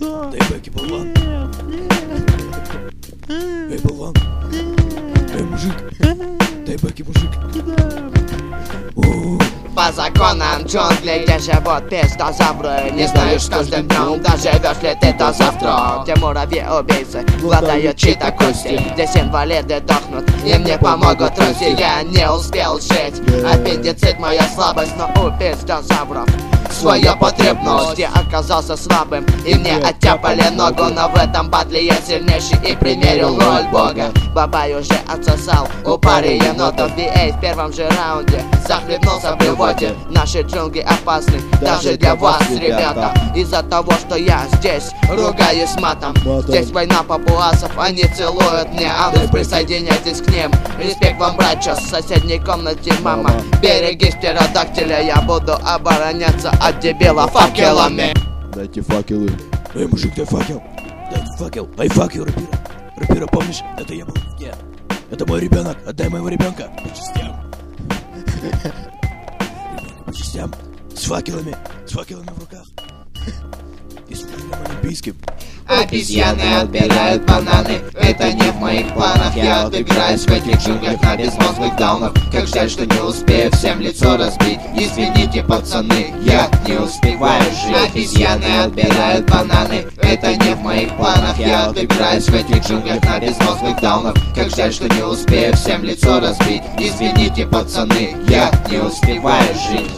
Дай бэки, болван. Эй, болван. Эй, мужик. Дай бэки, мужик. По законам джунглей, где живут пиздозавры, не знаешь, что каждым днем доживешь ли ты до завтра. Где муравьи-убийцы глотают чьи-то кости, здесь инвалиды дохнут, им не помогут руки. Я не успел жить, аппендицит моя слабость, но у пиздозавров своя потребность. Я оказался слабым, и мне оттяпали ногу, но в этом батле я сильнейший и примерил роль бога. Бабай уже отсосал у пары енотов, VA в первом же раунде захлебнулся в блевоте. Наши джунгли опасны даже для вас, ребята, из-за того, что я здесь ругаюсь матом. Здесь война папуасов, они целуют мне анус, присоединяйтесь к ним. Респект вам, братья, в соседней комнате мама. Берегись птеродактиля, я буду обороняться от дебила факелами. Дайте факелы. Эй, мужик, дай факел. Дай факел. Ай, факел, рэпера. Рэпера, помнишь? Это я был. Нет. Это мой ребенок. Отдай моего ребенка. По частям. По частям. С факелами в руках. И с флагом олимпийским. Обезьяны отбирают бананы, это не в моих планах. Я отыграюсь в этих джунглях на безмозглых даунах. Как жаль, что не успею всем лицо разбить. Извините, пацаны, я не успеваю жить. Обезьяны отбирают бананы, это не в моих планах. Я отыграюсь в этих джунглях на безмозглых даунах. Как жаль, что не успею всем лицо разбить. Извините, пацаны, я не успеваю жить.